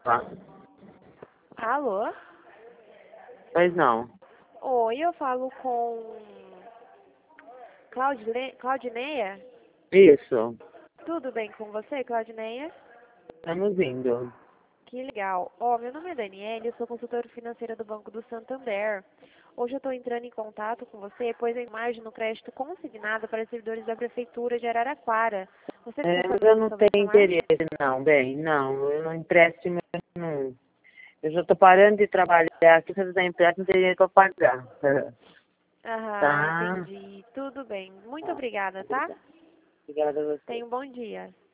Tá. Alô? Pois não. Oi, eu falo com Claudineia? Isso. Tudo bem com você, Claudineia? Estamos indo. Que legal. Meu nome é Daniela, eu sou consultora financeira do Banco do Santander. Hoje eu estou entrando em contato com você, pois eu imagino crédito consignado para servidores da Prefeitura de Araraquara. Você ficou Mas eu sabendo não sobre essa tenho margem? interesse, não, bem, não. Eu não empresto, não. Eu já estou parando de trabalhar aqui, se eu fizer empréstimo, não tem dinheiro para pagar. Aham, Tá? entendi. Tudo bem. Muito obrigada, tá? Obrigada a você. Tenha um bom dia.